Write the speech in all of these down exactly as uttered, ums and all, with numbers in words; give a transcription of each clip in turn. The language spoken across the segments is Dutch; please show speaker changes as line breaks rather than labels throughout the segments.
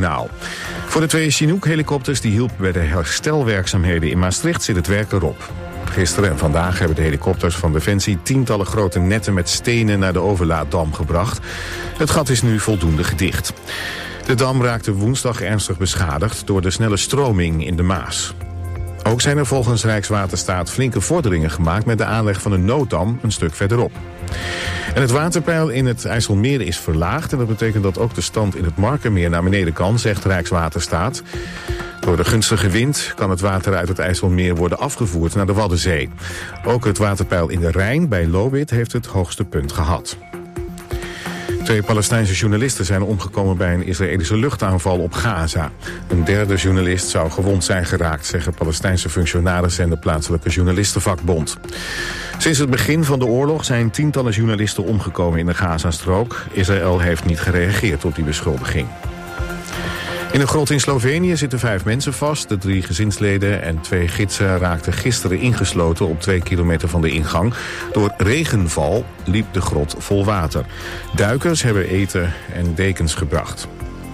Journaal. Voor de twee Chinook-helikopters die hielpen bij de herstelwerkzaamheden in Maastricht zit het werk erop. Gisteren en vandaag hebben de helikopters van Defensie tientallen grote netten met stenen naar de overlaaddam gebracht. Het gat is nu voldoende gedicht. De dam raakte woensdag ernstig beschadigd door de snelle stroming in de Maas. Ook zijn er volgens Rijkswaterstaat flinke vorderingen gemaakt met de aanleg van een nooddam een stuk verderop. En het waterpeil in het IJsselmeer is verlaagd en dat betekent dat ook de stand in het Markermeer naar beneden kan, zegt Rijkswaterstaat. Door de gunstige wind kan het water uit het IJsselmeer worden afgevoerd naar de Waddenzee. Ook het waterpeil in de Rijn bij Lobith heeft het hoogste punt gehad. Twee Palestijnse journalisten zijn omgekomen bij een Israëlische luchtaanval op Gaza. Een derde journalist zou gewond zijn geraakt, zeggen Palestijnse functionarissen en de plaatselijke journalistenvakbond. Sinds het begin van de oorlog zijn tientallen journalisten omgekomen in de Gazastrook. Israël heeft niet gereageerd op die beschuldiging. In een grot in Slovenië zitten vijf mensen vast. De drie gezinsleden en twee gidsen raakten gisteren ingesloten op twee kilometer van de ingang. Door regenval liep de grot vol water. Duikers hebben eten en dekens gebracht.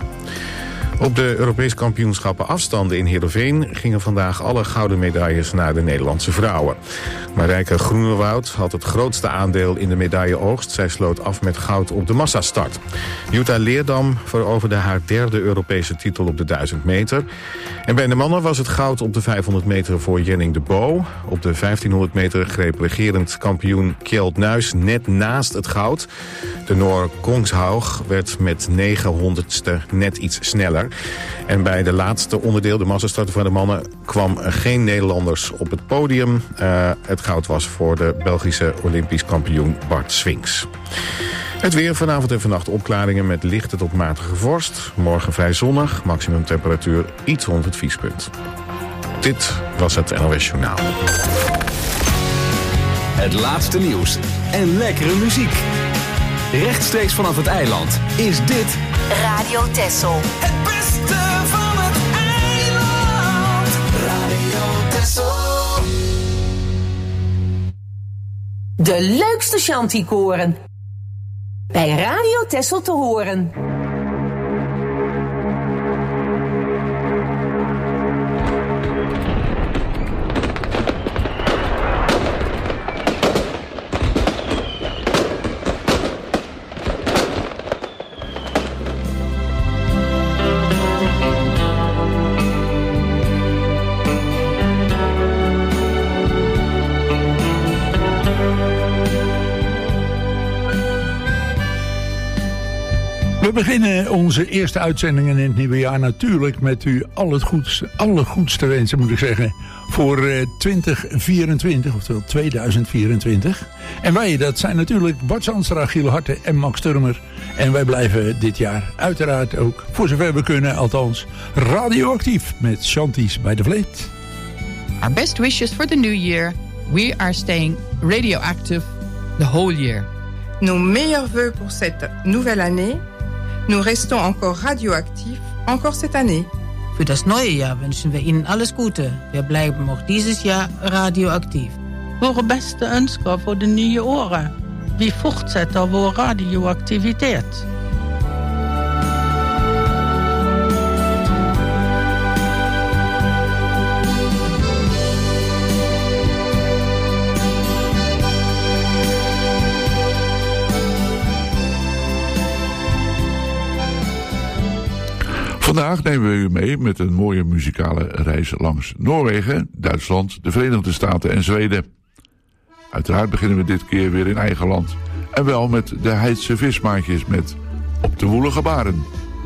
Op de Europese kampioenschappen afstanden in Heerenveen gingen vandaag alle gouden medailles naar de Nederlandse vrouwen. Marijke Groenewoud had het grootste aandeel in de medailleoogst. Zij sloot af met goud op de massastart. Jutta Leerdam veroverde haar derde Europese titel op de duizend meter. En bij de mannen was het goud op de vijfhonderd meter voor Jenning de Bo. Op de vijftienhonderd meter greep regerend kampioen Kjeld Nuis net naast het goud. De Noor Kongshaug werd met negenhonderdste net iets sneller. En bij de laatste onderdeel, de massastart van de mannen, kwam er geen Nederlanders op het podium. Uh, het goud was voor de Belgische Olympisch kampioen Bart Swings. Het weer vanavond en vannacht opklaringen met lichte tot matige vorst. Morgen vrij zonnig, maximum temperatuur iets rond het vriespunt. Dit was het N O S Journaal.
Het laatste nieuws en lekkere muziek. Rechtstreeks vanaf het eiland is dit
Radio Texel.
Het beste van het eiland. Radio Texel.
De leukste chanticoren. Bij Radio Texel te horen.
We beginnen onze eerste uitzendingen in het nieuwe jaar natuurlijk met u al het goedste, alle goedste wensen moet ik zeggen voor uh, twintig vierentwintig, oftewel tweeduizend vierentwintig. En wij, dat zijn natuurlijk Bart Zandstra, Giel Harte en Max Turmer. En wij blijven dit jaar uiteraard ook, voor zover we kunnen althans, radioactief met Chanties bij de Vleet.
Our best wishes for the new year. We are staying radioactive the whole year.
Nos meilleurs vœux pour cette nouvelle année. Nous restons encore radioactifs, encore cette année.
Für das neue Jahr wünschen wir Ihnen alles Gute. Wir bleiben auch dieses Jahr radioactief.
Våre beste ønsker for det nye året. Vi fortsetter vår radioaktivitet.
Vandaag nemen we u mee met een mooie muzikale reis langs Noorwegen, Duitsland, de Verenigde Staten en Zweden. Uiteraard beginnen we dit keer weer in eigen land. En wel met de Heidse vismaatjes met Op de woelige baren.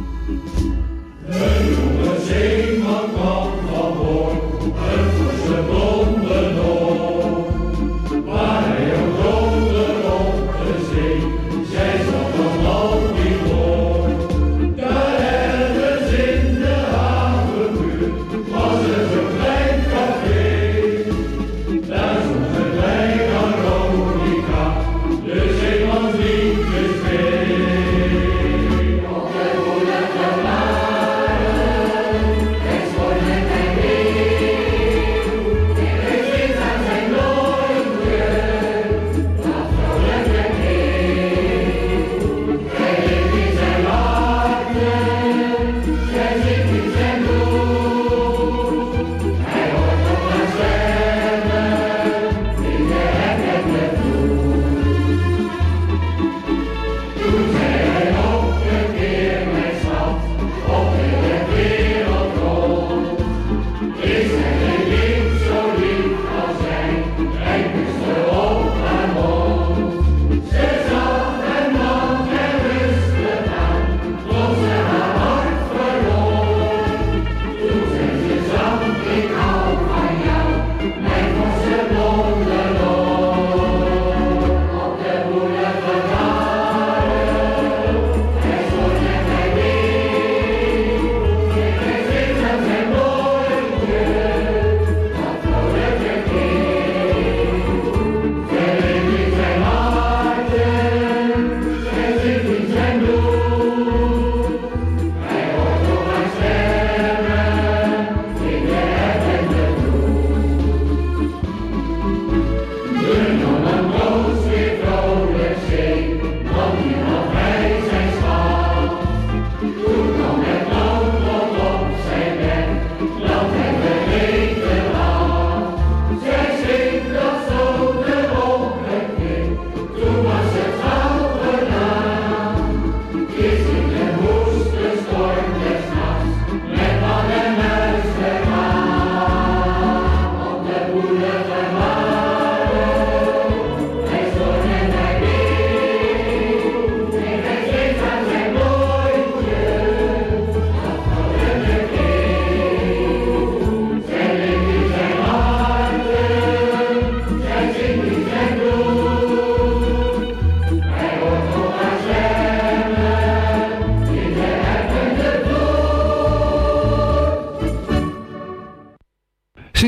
De jonge zeeman kwam van boord, een forse blonde noot. Waar hij ook roode op de zee, zij zag nog al niet voor. Daar ergens in de havenbuurt was er zo'n klein café. Daar stond een klein harmonica, de zeemans liedjes mee. Altijd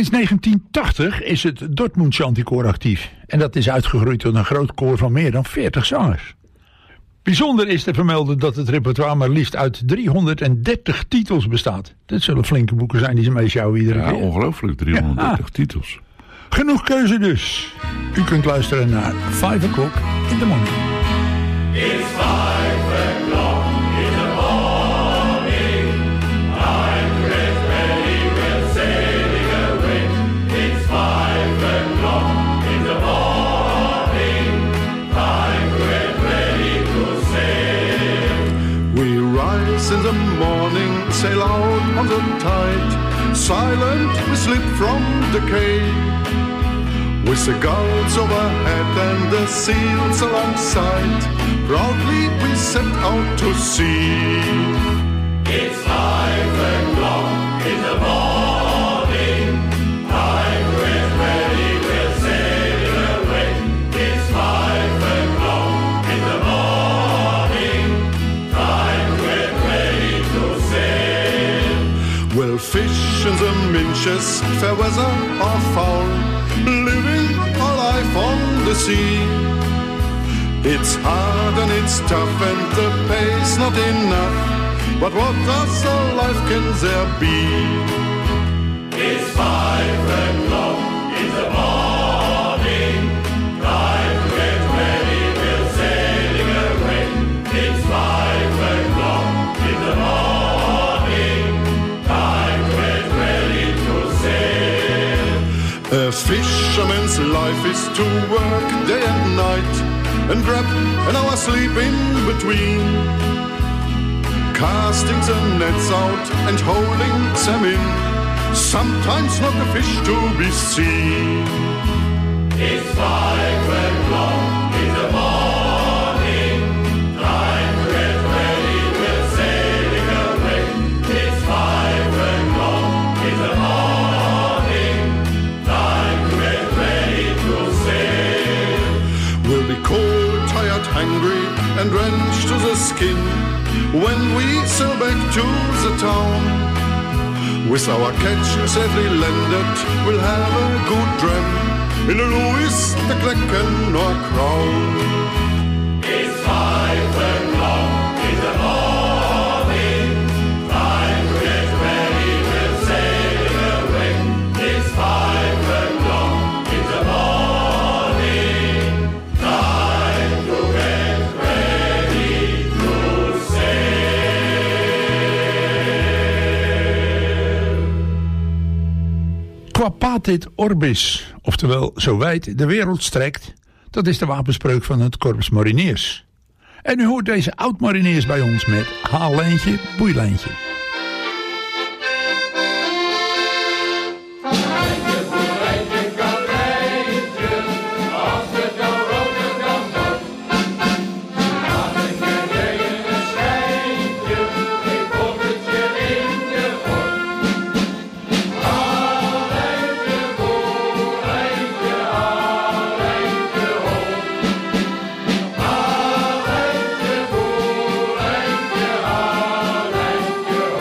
Sinds negentien tachtig is het Dortmund Chanticoor actief. En dat is uitgegroeid tot een groot koor van meer dan veertig zangers. Bijzonder is te vermelden dat het repertoire maar liefst uit driehonderddertig titels bestaat. Dat zullen flinke boeken zijn die ze meesjouwen iedere
ja,
keer.
Ongelooflijk, driehonderddertig
ja.
titels.
Genoeg keuze dus. U kunt luisteren naar five o'clock in the morning.
It's five o'clock in the morning. I'm dressed ready, we're sailing away. It's five o'clock in the morning. I'm dressed ready to sail.
We rise in the morning, sail out on the tide. Silent, we slip from the quay. With the gulls overhead and the seals alongside, proudly we set out to sea.
It's five o'clock in the morning. I'm dressed ready, we're sailing away. It's five o'clock in the morning. I'm dressed ready to sail.
We'll fish in the minches, fair weather or foul, living our life on the sea. It's hard and it's tough and the pay's not enough, but what other life can there be?
It's five o'clock in the morning. I'm get ready, we're sailing away. It's five o'clock in the morning. I'm get ready to sail.
A fisherman's life is to work day and night and grab an hour sleep in between, casting the nets out and holding them in, sometimes not a fish to be seen.
It's five o'clock in the morning. I'm get ready, we're sailing away. It's five o'clock in the morning. I'm get ready to sail.
We'll be cold, tired, hungry, and drenched to the skin when we sail back to the town. With our catch safely landed, we'll have a good dram in a Louis, the Klecken or Crown.
It's five o'clock in the morning. I'm get ready, we're sailing away. It's five o'clock in the morning. Time to get ready to sail.
Qua patet orbis, oftewel zo wijd de wereld strekt, dat is de wapenspreuk van het Korps Mariniers. En u hoort deze oud-mariniers bij ons met haallijntje, boeilijntje.
Hallelujah.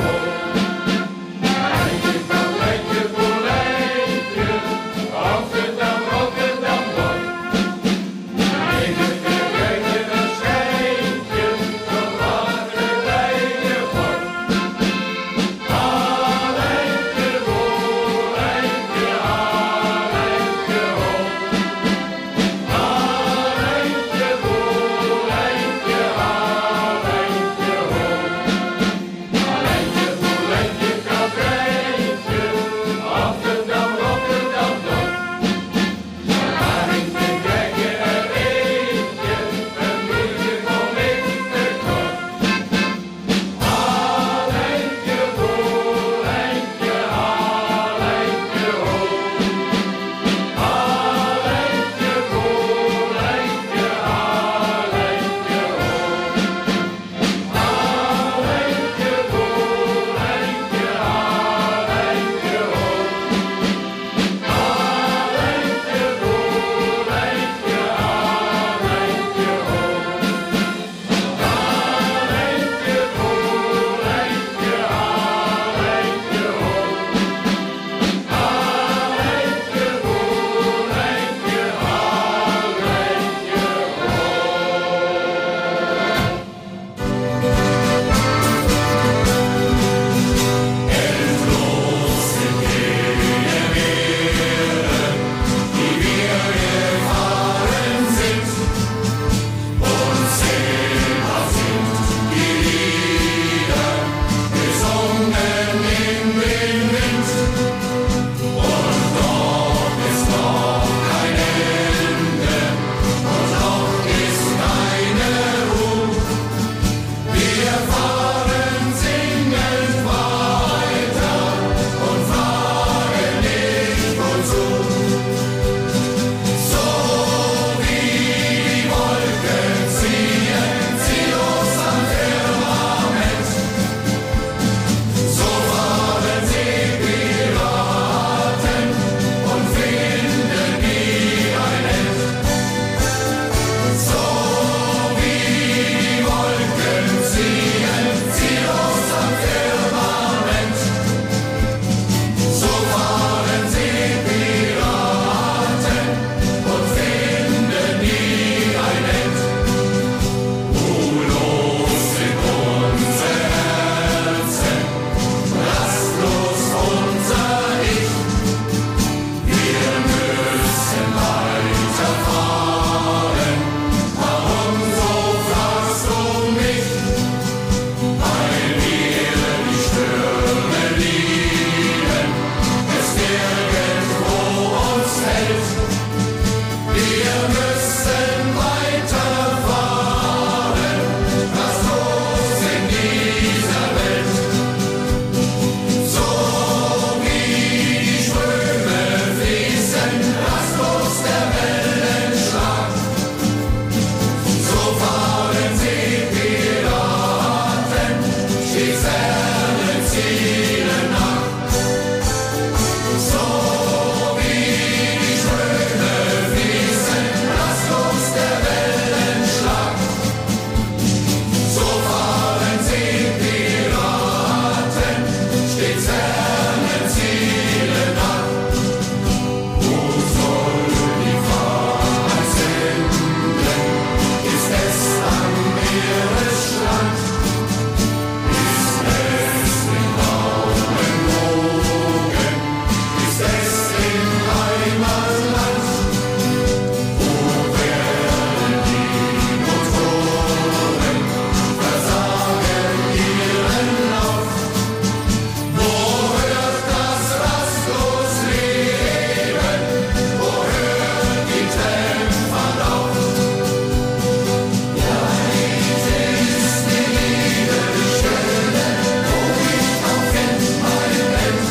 Dezember zielen ab. Wo soll die Fahrt enden? Ist es am Meeresstrand? Ist es in blauen Wogen? Ist es im Heimatland? Wo werden die Motoren versagen ihren Lauf? Wo hört das rastlos Leben? Wo hört die Trennfahrt auf? Ja, dies ist die Liebe, die Schöne, wo ich auch kennt mein End.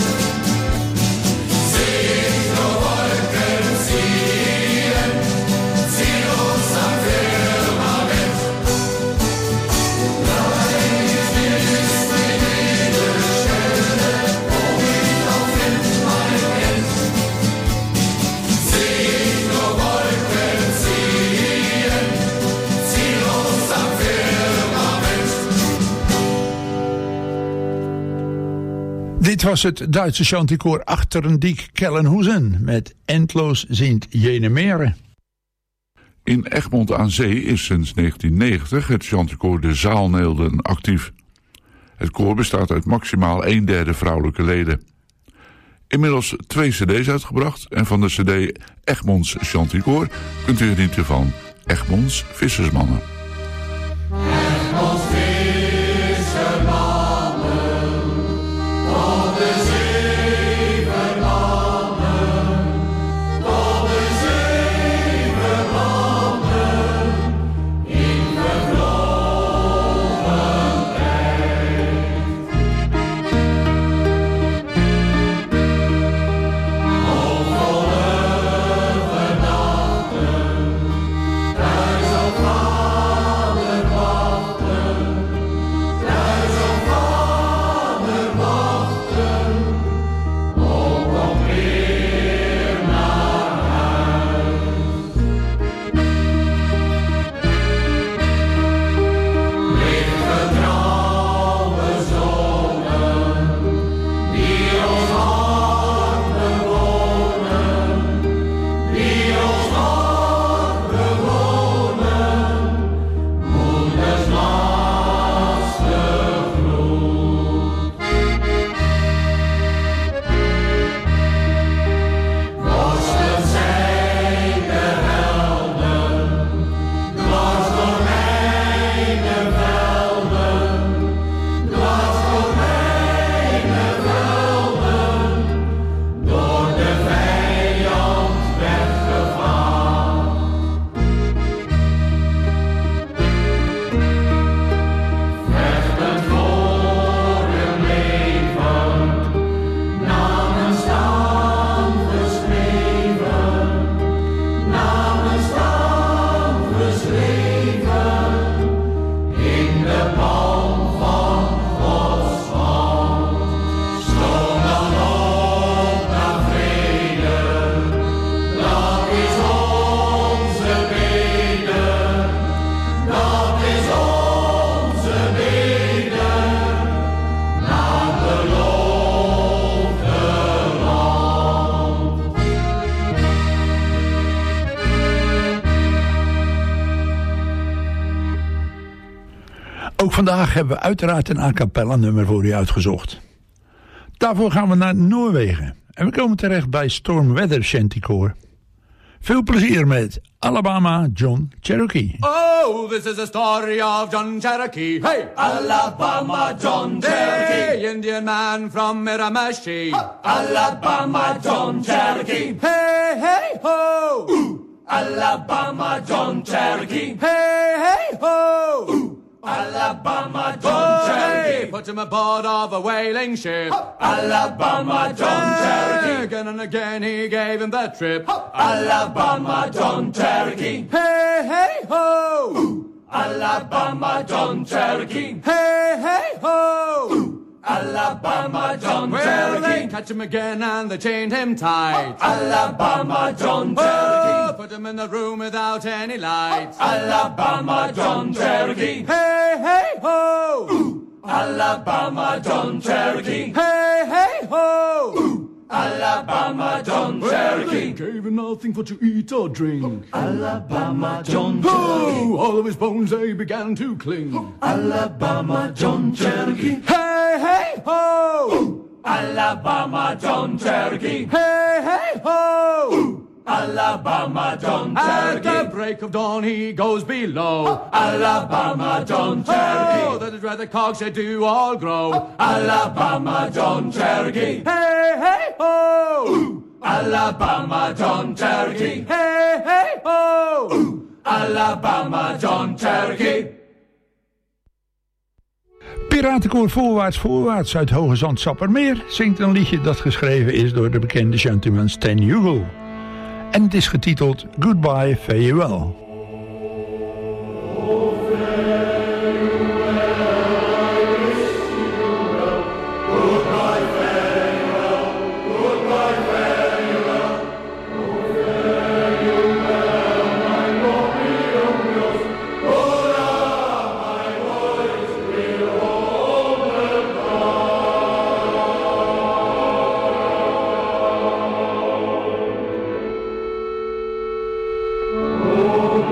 Seht nur Wolken ziehen, ziellos am Firmament. Ja, dies ist die Liebe, die Schöne, wo ich auch kennt mein End. Seht nur Wolken ziehen, ziellos am Firmament.
Dit was het Duitse chanticoor Achterdiek Kellenhuizen met Endloos sind jene Meeren.
In Egmond aan Zee is sinds negentien negentig het chanticoor De Zaalneelden actief. Het koor bestaat uit maximaal een derde vrouwelijke leden. Inmiddels twee cd's uitgebracht en van de cd Egmonds Chanticoor kunt u genieten van Egmonds Vissersmannen.
Egmonds vissermannen, tot de zeven mannen, tot de zeven mannen, in vervlogen tijd. Hoopvolle vernachten, thuis op vader wachten, thuis op vader wachten, ook kom weer naar huis. Lichte trouwe zonen, die ons hart bewonen, die ons hart bewonen, moeders laatste groet. Worsten zijn de helden, dwars door mijne velden, dwars door mijne velden, door de vijand weggegaan. Vechten voor hun leven, namen staan geschreven, namen staan geschreven, in de palm van Gods hand. Stoom dan op naar vrede, dat is onze bede, dat is onze bede, naar beloofde land.
Ook vandaag hebben we uiteraard een a cappella nummer voor u uitgezocht. Daarvoor gaan we naar Noorwegen. En we komen terecht bij Storm Weather Chanticoor. Veel plezier met Alabama John Cherokee.
Oh, this is a story of John Cherokee. Hey! Alabama John Cherokee. Hey, Indian man from Miramichi. Alabama John Cherokee. Hey, hey, ho! Ooh. Alabama John Cherokee. Hey, hey, ho! Ooh. Alabama John Cherokee. Put him aboard of a whaling ship. Alabama John Cherokee. Again and again he gave him that trip. Alabama John Cherokee. Hey, hey, ho! Ooh. Alabama John Cherokee. Hey, hey, ho! Ooh. Alabama John well, Cherokee. Well, they catch him again and they chained him tight. Alabama John Cherokee. Oh, put him in the room without any lights. Alabama John Cherokee. Hey, hey, ho! Ooh. Alabama John Cherokee. Hey, hey. nothing for to eat or drink.
Alabama John
Oh, all of his bones they began to cling.
Alabama John Cherokee.
Hey, hey, ho!
Alabama John Cherokee.
Hey, hey, ho!
Alabama John
At
Cherokee.
the break of dawn he goes below.
Alabama John Cherokee.
Oh, that is where the cogs they do all grow.
Alabama John Cherokee.
Hey, hey, ho!
Alabama John Cherokee.
Hey, hey, ho!
Alabama John Cherokee.
Piratenkoor Voorwaarts Voorwaarts uit Hoge Zand Sappermeer zingt een liedje dat geschreven is door de bekende gentleman Stan Hugo. En het is getiteld Goodbye Farewell.
Oh,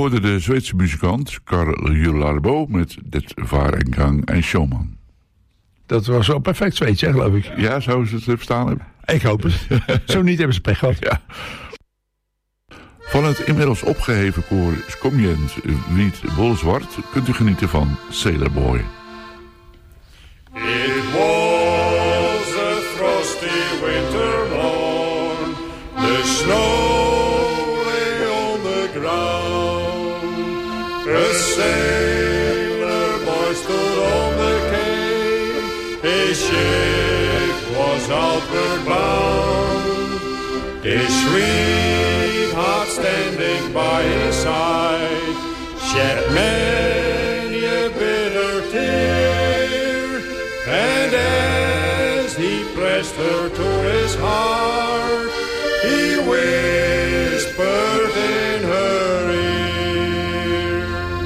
hoorde de Zweedse muzikant Carl Jularbo met Det var en gang en showman.
Dat was wel perfect Zweeds, hè, geloof ik.
Ja, zou ze het verstaan hebben?
Ik hoop het. Zo niet hebben ze pech gehad.
Ja. Van het inmiddels opgeheven koor Skomjent Wiet Bolzwart kunt u genieten van Sailor Boy.
It was a frosty winter morn. The snow lay on the ground. A sailor boy stood on the quay. His ship was outward bound. His sweetheart standing by his side shed many a bitter tear. And as he pressed her to his heart, he whispered in her ear,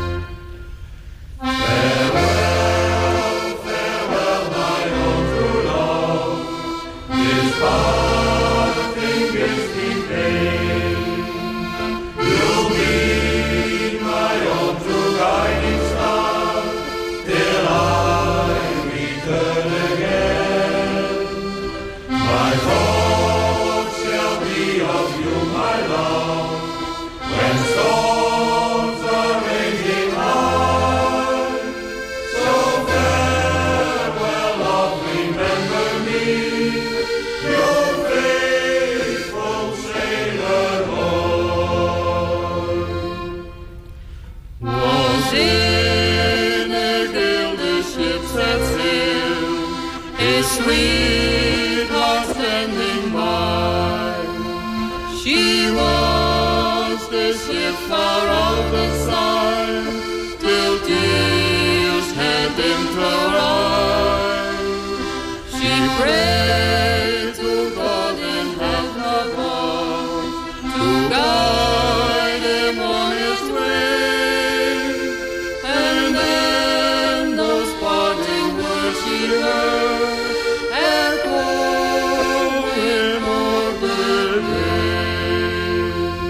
farewell, farewell, my own true love, this parting gives me pain. You'll be my own true guiding star, till I return again. My thoughts shall be of you, my love, when storms are raging high. So farewell, love, remember me, your faithful sailor boy. Was in a gilded ship set sail, his sweetheart standing by. She was the ship far out of sight, till tears had dimmed her eyes. She prayed to God and heaven above to guide him on his way. And then those parting words she heard echo him o'er the day.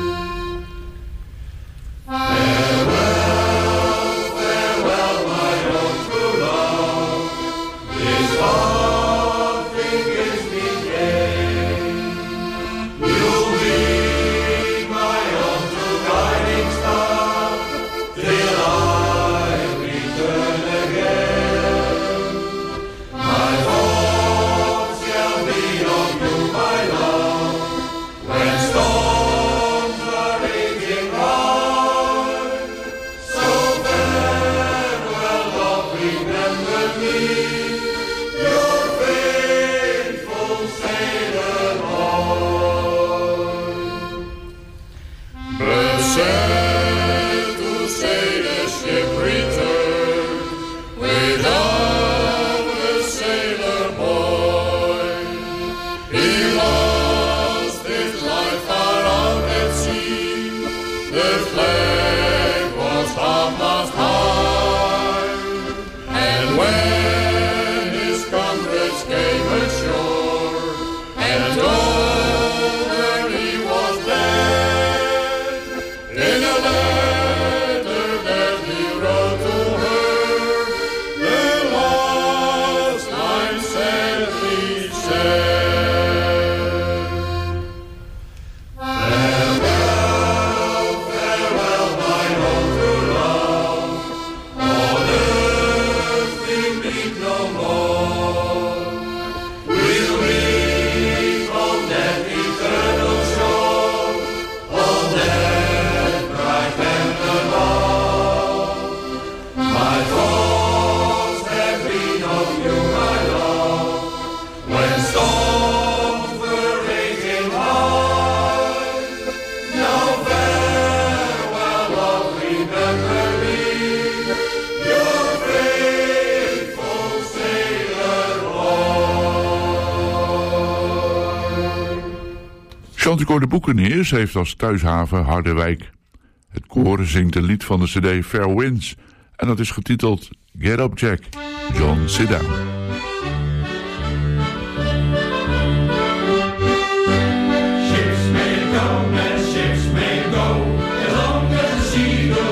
Farewell, farewell, my own true love, this parting gives me pain. You'll be my own true guiding star, till I return again. My thoughts shall be of you, my love, when storms are raging high. So farewell, love, remember me, your faithful sailor boy. But sad to say the ship returned without the sailor boy. He lost his life far out at sea. The flag was half-mast high. And when his comrades came ashore and told her he was dead, in a letter that he wrote to her, the last line sadly said, farewell, farewell, my own true love, on earth we meet no more. We'll meet on that eternal shore, on that bright land above. My thoughts have been of you, my love, when storms were raging high. Now farewell, love, remember me, your faithful sailor boy.
Chanticoor de Boekeneers heeft als thuishaven Harderwijk. Het koor zingt een lied van de cd Fair Winds en dat is getiteld Get Up Jack, John Sit Down.
Ships may come and ships may go, as long as the sea goes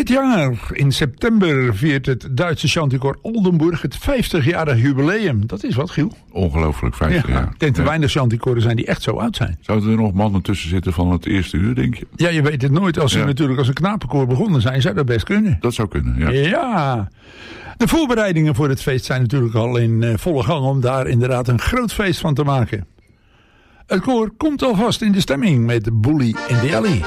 Dit jaar in september viert het Duitse chanticoor Oldenburg het vijftigjarig jubileum. Dat is wat, Giel.
Ongelooflijk, vijftig
ja,
jaar.
Ik denk te
ja.
weinig chanticoren zijn die echt zo oud zijn.
Zouden er nog mannen tussen zitten van het eerste uur, denk je?
Ja, je weet het nooit. Als ze
ja.
natuurlijk als een knapenkoor begonnen zijn, zou dat best kunnen.
Dat zou kunnen, ja.
Ja. De voorbereidingen voor het feest zijn natuurlijk al in uh, volle gang om daar inderdaad een groot feest van te maken. Het koor komt alvast in de stemming met Bully in the Alley.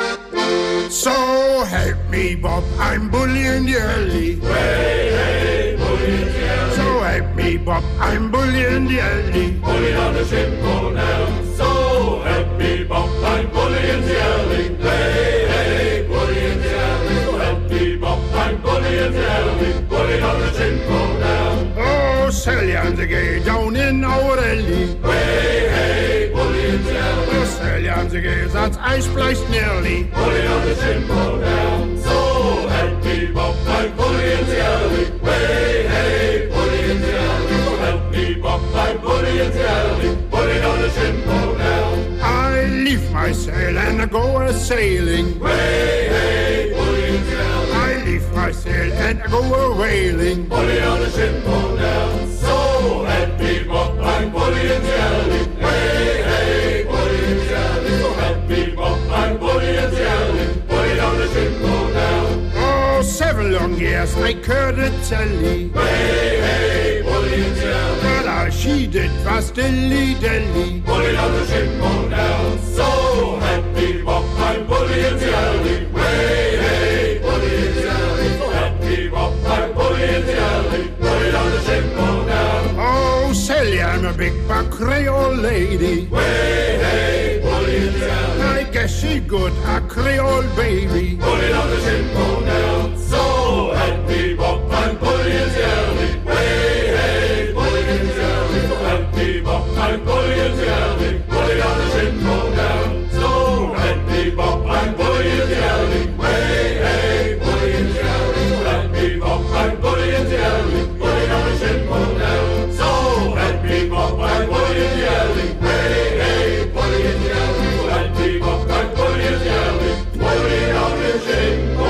So help me, Bob, I'm bully in the alley.
Hey, hey, bully in the alley.
So help me, Bob, I'm bully in the alley.
Bully on the chimney now. So help me, Bob, I'm bully in the alley. Hey, hey, bully in the alley. So help me, Bob, I'm bully in the alley. Bully on the chimney now.
Oh, Sally and the gay down in our alley.
Hey, hey, bully in the alley.
Oh, Sally and the gay, that's ice spliced nearly.
Bully on the chimney now. So help me, Bob, I'm bully in the alley. Hey, hey, bully in the alley. So help me, Bob, I'm bully in the alley. Bully on the chimney now.
I leave my sail and I go a sailing.
Hey, hey, bully in the alley.
I leave my sail and I go a whaling.
Bully on the chimney now. So help me, Bob, I'm bully in the alley. Hey, hey, bully in the alley. So help me, Bob, I'm bully in the alley. Bully on the chimney now.
Oh, seven long years I courted Sally.
Hey, hey, bully in the alley.
But all she did was dilly-dilly.
Bully on the chimney now. So help me, Bob, I'm bully in the alley. Hey, hey, bully in the alley. So help me, Bob, I'm bully in the alley. Bully on the chimney now.
Oh, Sally, I'm a big buck Creole lady.
Hey, hey, bully in the alley.
I guess she good, a Creole baby.
Bully on the chimney now. So help me, Bob, I'm bully in the alley. Hey, hey, bully in the alley. So help me, Bob, I'm bully in the alley. Bully on the chimney now. So help me, Bob, I'm bully in the alley. Hey, hey, bully in the alley. So help me, Bob, I'm bully in the alley. Bully on the chimney now. So help me, Bob, I'm bully in the alley. Hey, hey, bully in the alley. So help me, Bob, I'm bully in the alley. Bully on the chimney now.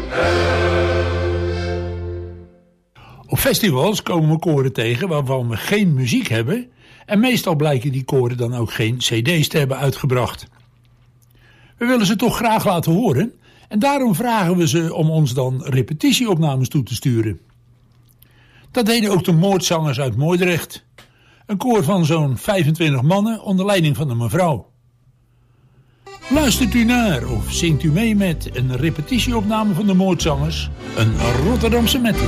Op festivals komen we koren tegen waarvan we geen muziek hebben. En meestal blijken die koren dan ook geen cd's te hebben uitgebracht. We willen ze toch graag laten horen. En daarom vragen we ze om ons dan repetitieopnames toe te sturen. Dat deden ook de Moordzangers uit Moordrecht. Een koor van zo'n vijfentwintig mannen onder leiding van een mevrouw. Luistert u naar of zingt u mee met een repetitieopname van de Moordzangers, een Rotterdamse medley.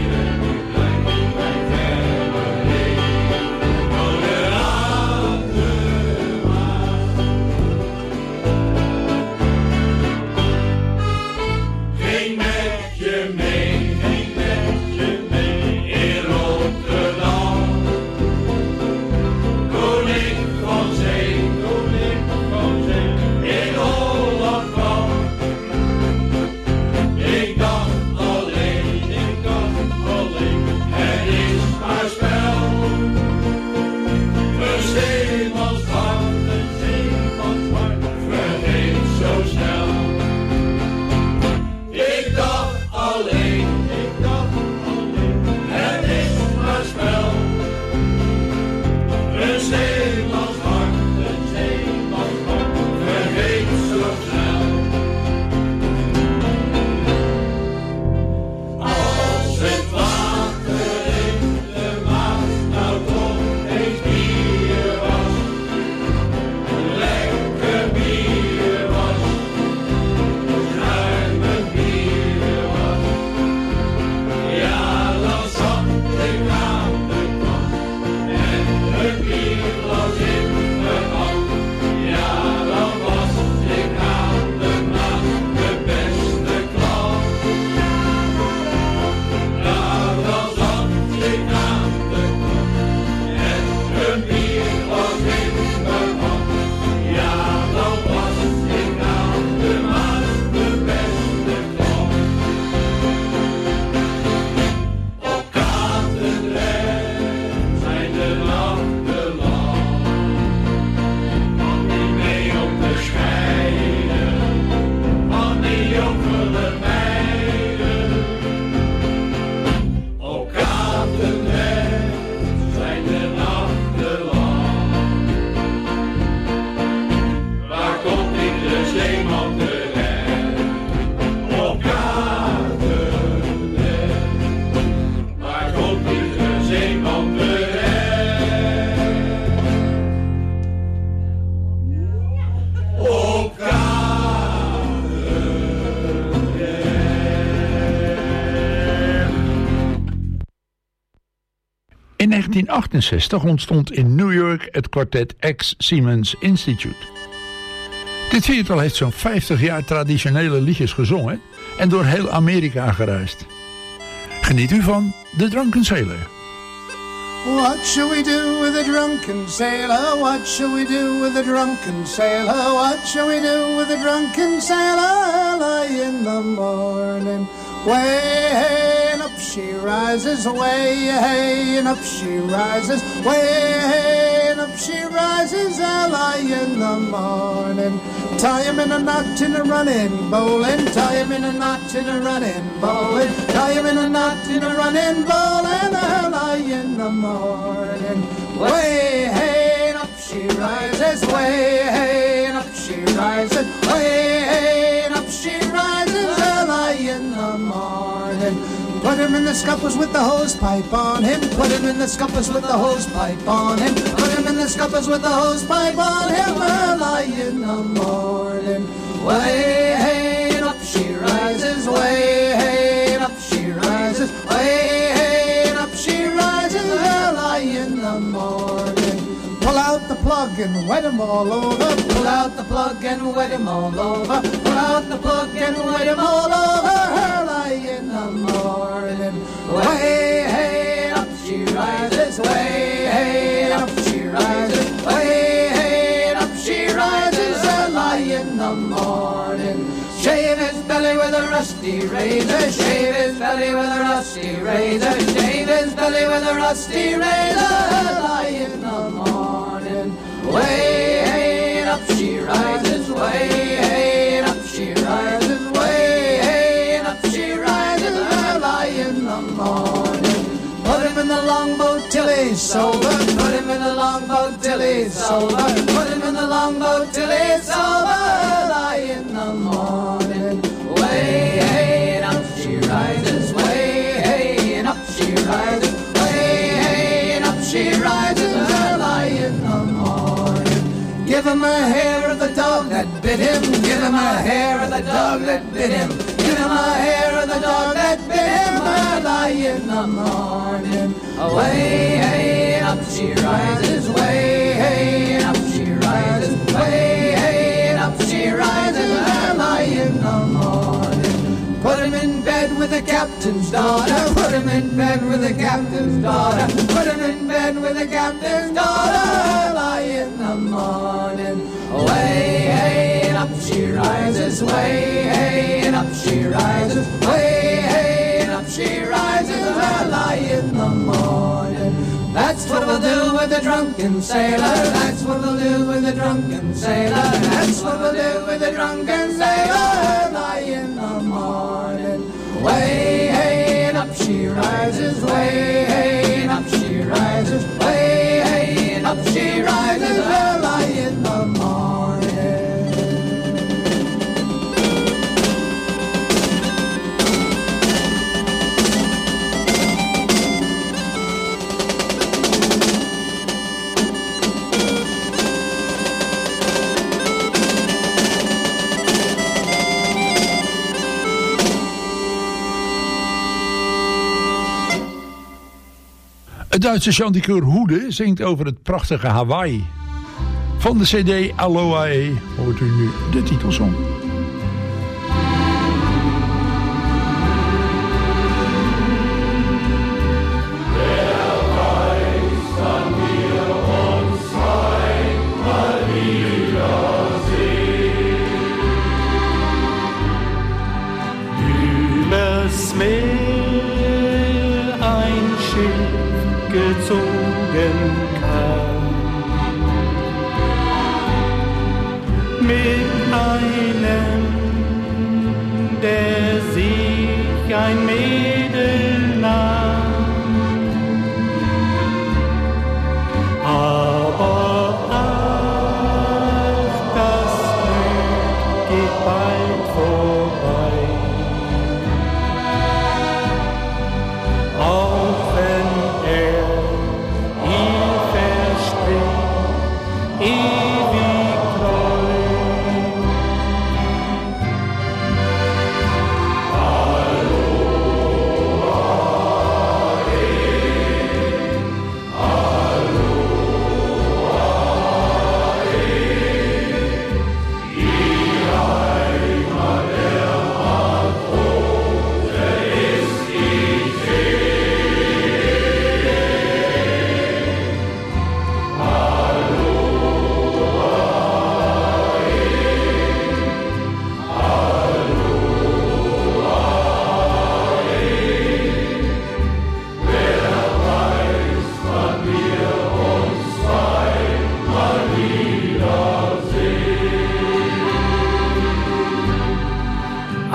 Met
negentien achtenzestig ontstond in New York het kwartet X Siemens Institute. Dit viertal heeft zo'n vijftig jaar traditionele liedjes gezongen en door heel Amerika gereisd. Geniet u van The Drunken Sailor.
What shall we do with a drunken sailor? What shall we do with a drunken sailor? What shall we do with a drunken sailor? Early in the morning, way and up she rises, way and up she rises, way and up she rises, early in the morning. Tie him in a knot in a running bowling, tie him in a knot in a running bowling, tie him in a knot in a running bowling, early in the morning. Way hey and up she rises, way hey and up she rises, way hey and up she rises, early in the morning. Put him in the scuppers with the hose pipe on him. Put him in the scuppers with the hose pipe on him. Put him in the scuppers with the hose pipe on him. Early in the morning. Way hey and up she rises. Way hey and up she rises. Way hey and up she rises. Early in the morning. Pull out the plug and wet him all over. Pull out the plug and wet him all over. Pull out the plug and wet him all over. Early in the morning. Way hey up she rises. Way hey up she rises. Way hey up she rises. Early in the morning. Shave his belly with a rusty razor. Shave his belly with a rusty razor. Shave his belly with a rusty razor. Early in the morning. Way hey up she rises. Way hey up she rises. Way hey up she rises. Early in the morning. Put him in the longboat till he's sober. Put him in the longboat till he's sober. Put him in the longboat till he's sober. Early in the morning. Way hey up she rises. Way hey up she rises. Way hey up she rises. Early in the morning. Give him a hair of the dog that bit him. Give him a hair of the dog that bit him. Give him a hair of the dog that bit him. Early in the morning. Way hey up she rises. Way hey up she rises. Way hey up she rises. Early in the morning. Put him in bed with the captain's daughter. Put him in bed with the captain's daughter. Put him in bed with the captain's daughter. Early in the morning. Way hey up she rises. Way hey up she rises. Way hey up she rises. Early in the morning. That's what we'll do with the drunken sailor. That's what we'll do with the drunken sailor. That's what we'll do with the drunken sailor. Early in the morning. Way hey and up she rises. Way hey and up she rises. Way hey and up she rises. Early in the morning.
Het Duitse chanticoor Hoede zingt over het prachtige Hawaii. Van de cd Aloha hoort u nu de titelsong.
Gezogen kam mit einem, der sich ein Mädel nahm, aber ach, das Glück geht bald vorbei, auch wenn er ihr verspricht, ewig treu. Aloha,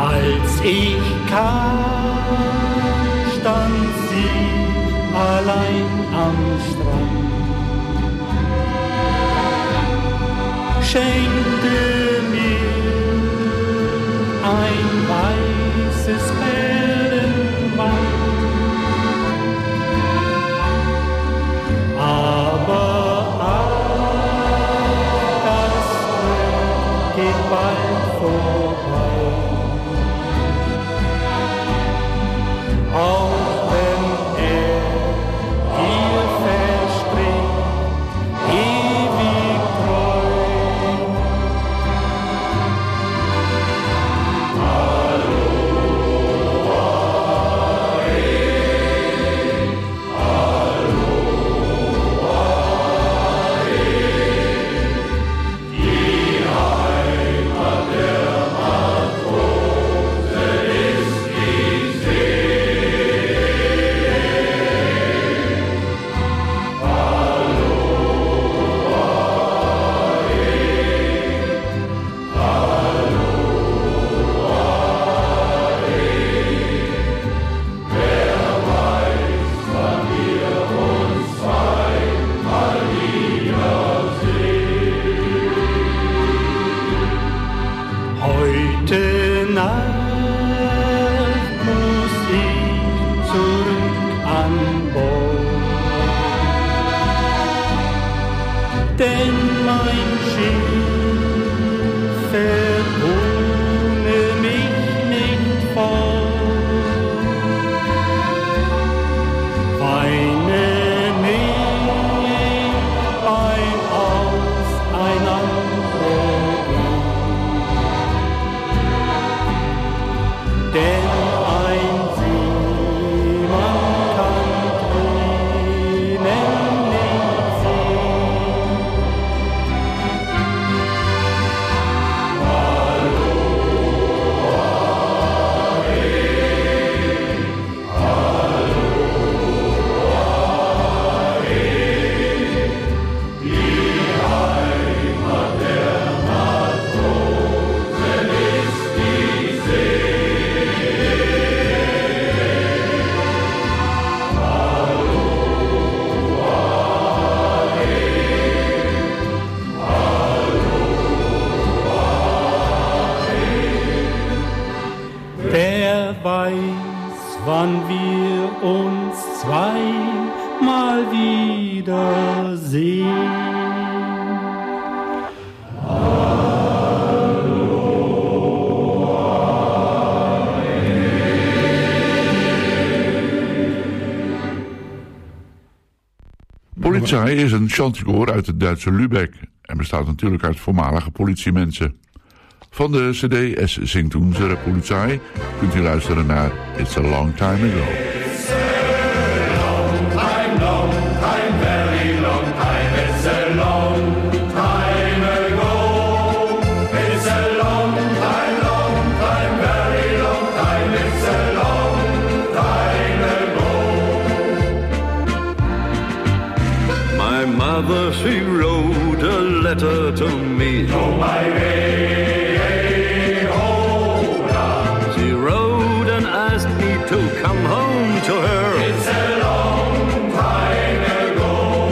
Als ich kam, stand sie allein am Strand, schenkte mir ein weißes Perlenband, aber ach, das geht bald vorbei. Auch wenn er ihr verspricht, ewig treu. Heute Nacht muss ich zurück an Bord, denn mein Schiff fährt ohne mich nicht fort. Weine nicht beim Auseinandergehen, denn ein Seemann kann Tränen nicht sehen. Wer weiß, wann wir uns zweimal wiedersehen.
Polizei is een chanticoor uit het Duitse Lübeck en bestaat natuurlijk uit voormalige politiemensen. Van de cd Es zingt unsere Polizei kunt u luisteren naar It's a Long Time Ago.
Time, long time, very long time. It's a long time ago. It's a long time, long time, very long time. It's a long time ago.
My mother, she wrote a letter to me.
Oh, my way.
To come home to her.
It's a long time ago.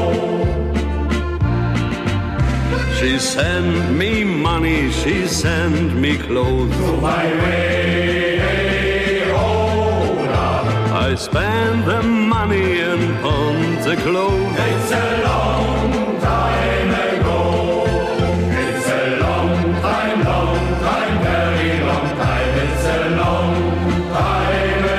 She sent me money, she sent me clothes.
To my way, hold on.
I spent the money and pawned the clothes.
It's a long time ago. It's a long time, long time, very long time. It's a long time.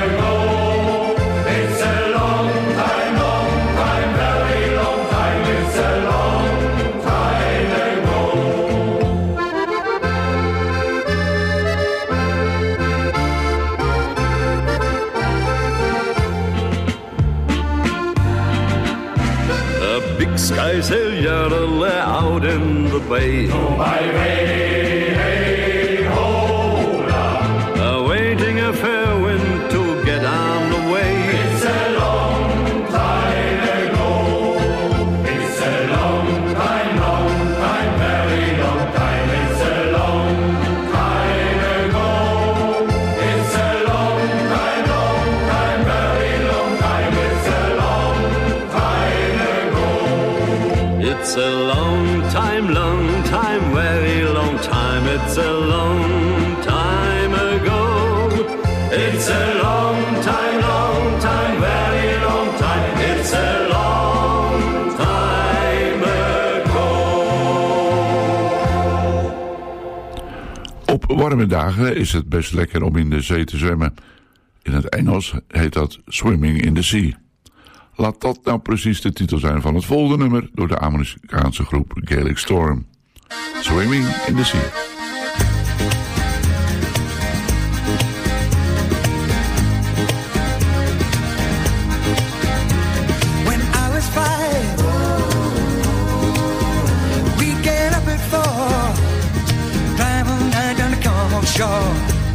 Skysail lay out in the bay.
Oh, my way, hey, hold on.
Awaiting a fair wind to get on the way.
It's a long time ago. It's a long time, long time, very long time. It's a long time ago.
warme dagen is het best lekker om in de zee te zwemmen. In het Engels heet dat Swimming in the Sea. Laat dat nou precies de titel zijn van het volgende nummer door de Amerikaanse groep Gaelic Storm. Swimming in the Sea.
When I was five, we'd get up at four, drive on down, down to Como shore.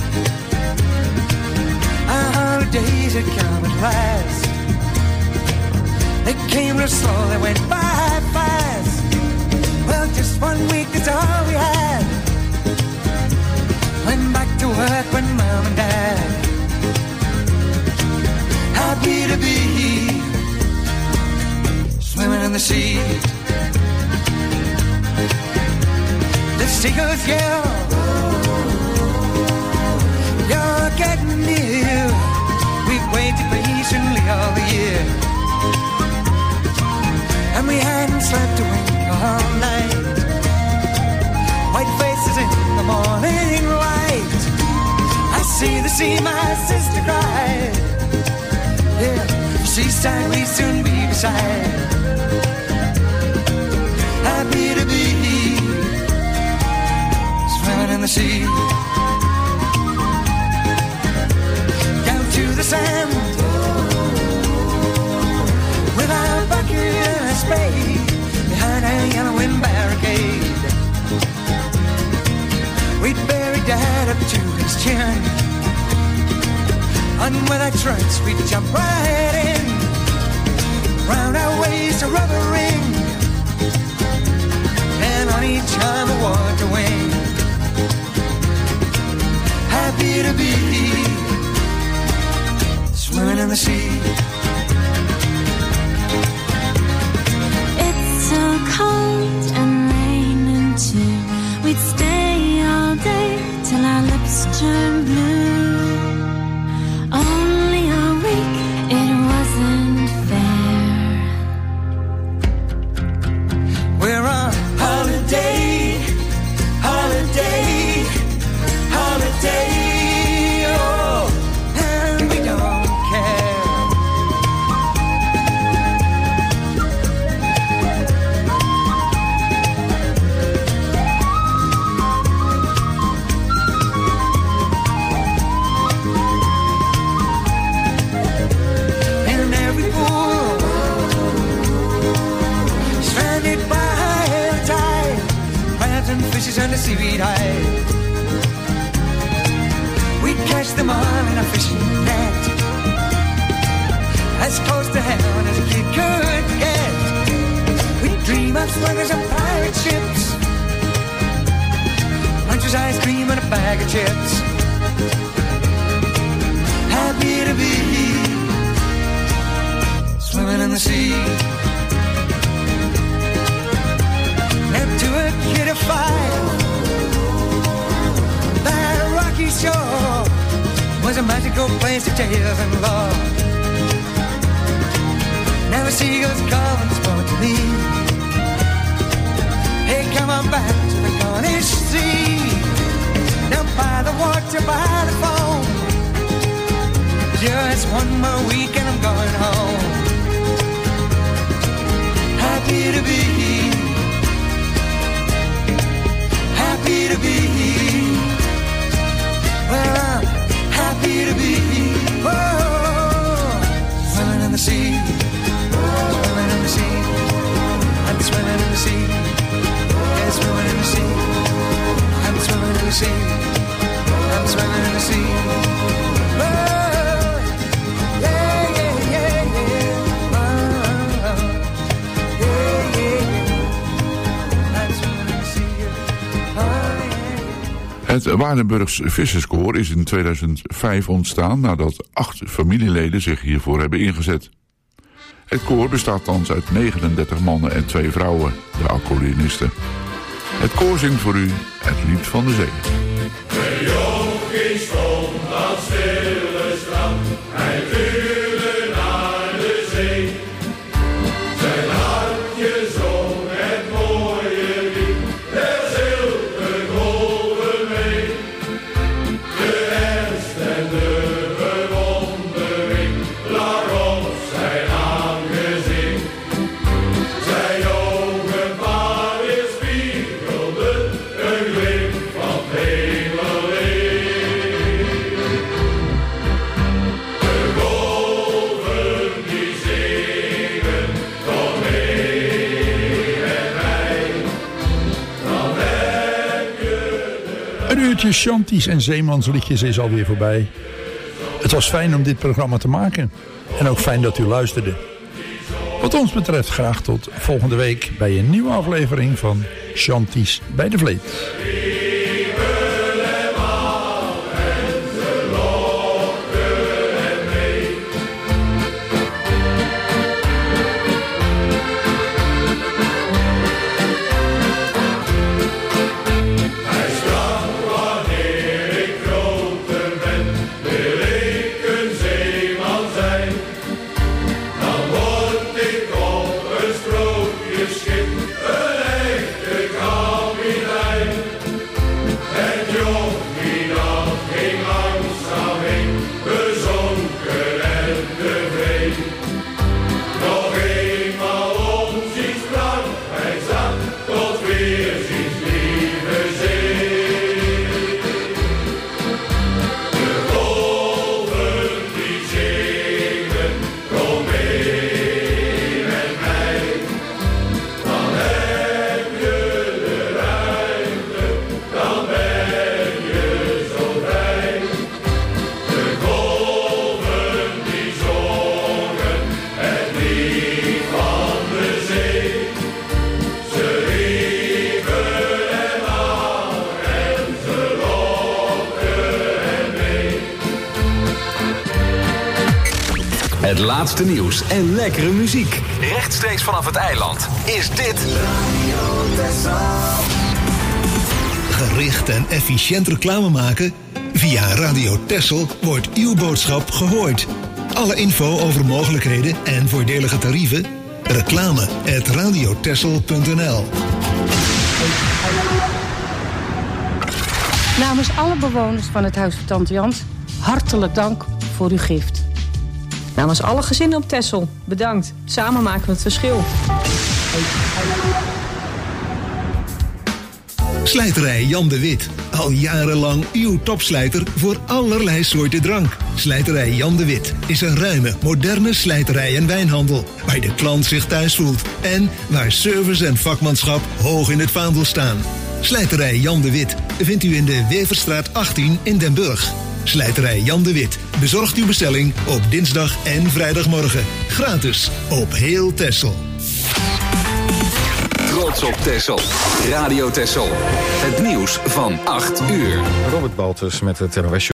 Our holidays had come at last. They came real slow, they went by fast. Well, just one week is all we had. Went back to work with mom and dad. Happy to be swimming in the sea. The seagulls yell, you're getting near. We've waited patiently all the year, and we hadn't slept a wink all night. White faces in the morning light. I see the sea, my sister cried. Yeah, she said we'd soon be beside. Happy to be swimming in the sea. Down to the sand with our bucket and a spade, behind a yellowing barricade. We'd bury Dad up to his chin, and with our trunks we'd jump right in, round our waist a rubber ring, and on each arm a water wing. Happy to be swimming in the sea.
So cold and raining too. We'd stay all day till our lips turned blue. Only a week, it wasn't fair.
We're on holiday, holiday, holiday, oh, and we don't care. Fishes on the seaweed high. We'd catch them all in a fishing net, as close to heaven as a kid could get. We'd dream of slingers and pirate ships, lunches, ice cream and a bag of chips. Happy to be swimming in the sea. To a kid of five, that rocky shore was a magical place of tales and love. Now the seagulls call and spoke to me. Hey, come on back to the Cornish sea. Now by the water, by the phone, just one more week and I'm going home. Happy to be, happy to be, well, I'm happy to be, oh, swimming in the sea, swimming in the sea, I'm swimming in the sea, yeah, swimming in the sea, I'm swimming in the sea, I'm swimming in the sea, oh, yeah, yeah, yeah, yeah, oh, yeah, yeah, I'm swimming in the sea, oh, yeah.
Het Waardenburgs Visserskoor is in tweeduizend vijf ontstaan nadat acht familieleden zich hiervoor hebben ingezet. Het koor bestaat thans uit negenendertig mannen en twee vrouwen, de accordeonisten. Het koor zingt voor u het lied van de zee.
De jonkie stond aan het stille strand, hij tuurde naar de zee. Zijn hartje zong het mooie lied, der zilveren golven mee.
uurtje Chanties en Zeemansliedjes is alweer voorbij. Het was fijn om dit programma te maken. En ook fijn dat u luisterde. Wat ons betreft graag tot volgende week bij een nieuwe aflevering van Chanties bij de Vleet.
Het laatste nieuws en lekkere muziek. Rechtstreeks vanaf het eiland is dit Radio Texel.
Gericht en efficiënt reclame maken? Via Radio Texel wordt uw boodschap gehoord. Alle info over mogelijkheden en voordelige tarieven? Reclame at radiotexel punt n l.
Namens alle bewoners van het Huis van Tante Jans, hartelijk dank voor uw gift.
Namens alle gezinnen op Texel, bedankt. Samen maken we het verschil.
Slijterij Jan de Wit. Al jarenlang uw topslijter voor allerlei soorten drank. Slijterij Jan de Wit is een ruime, moderne slijterij en wijnhandel. Waar de klant zich thuis voelt. En waar service en vakmanschap hoog in het vaandel staan. Slijterij Jan de Wit vindt u in de Weverstraat achttien in Den Burg. Slijterij Jan de Wit bezorgt uw bestelling op dinsdag en vrijdagmorgen. Gratis op heel Texel.
Trots op Texel. Radio Texel. Het nieuws van acht uur.
Robert Baltus met het N O S